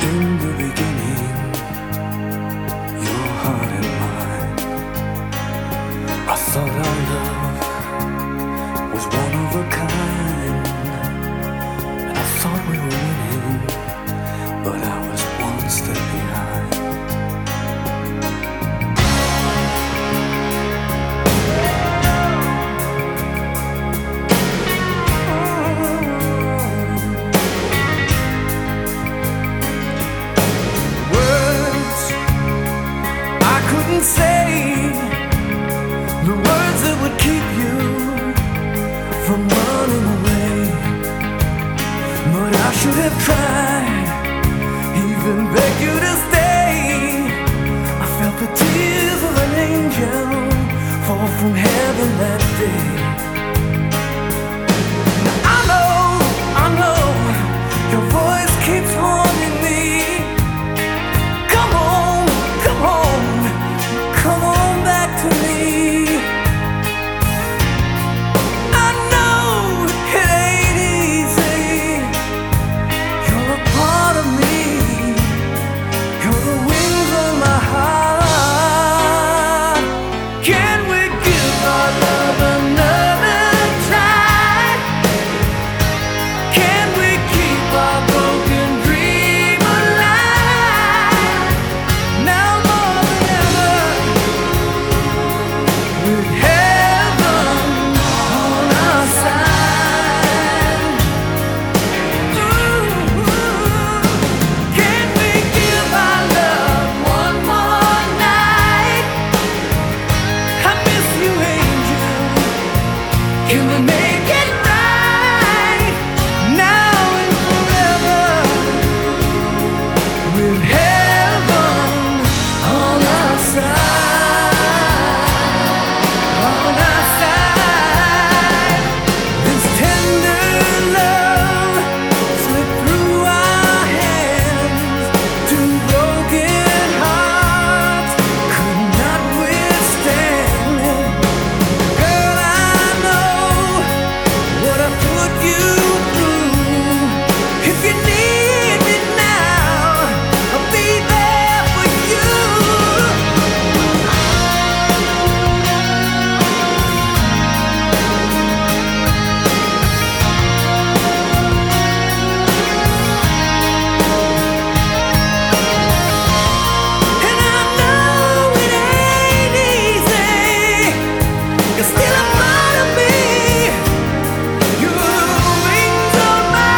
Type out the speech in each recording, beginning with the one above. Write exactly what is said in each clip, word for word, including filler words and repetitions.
In the beginning, your heart and mine. I thought our love was one of a kind, and I thought we were winning, but I was one step behind. Say the words that would keep you from running away, but I should have tried, even begged you to stay. I felt the tears of an angel fall from heaven that day. Now I know, I know, your voice keeps haunting me. Come on, come on, come on back to me. I know it ain't easy. You're a part of me. You're the wings on my heart. Can we give our love another try? Can we keep our broken dream alive? Now more than ever, with heaven on our side. Ooh, can we give our love one more night? I miss you, angel. Can we make it right now and forever, with heaven on our side? On our side, this tender love slipped through our hands. Two broken hearts could not withstand it. Girl, I know what I put you through. If you need me now, I'll be there for you. And I know it ain't easy. You're still a part of me. You're the wings on my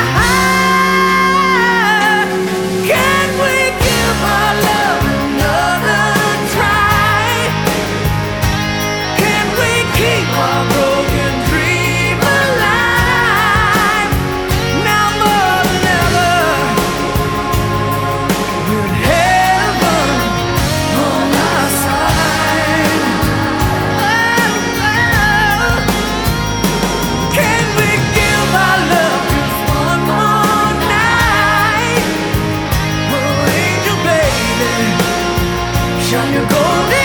heart. Can we give our love another try? Can we keep our broken dream alive? Now more than ever, with heaven on our side. Can we give our love just one more night? Oh, angel baby, shine your golden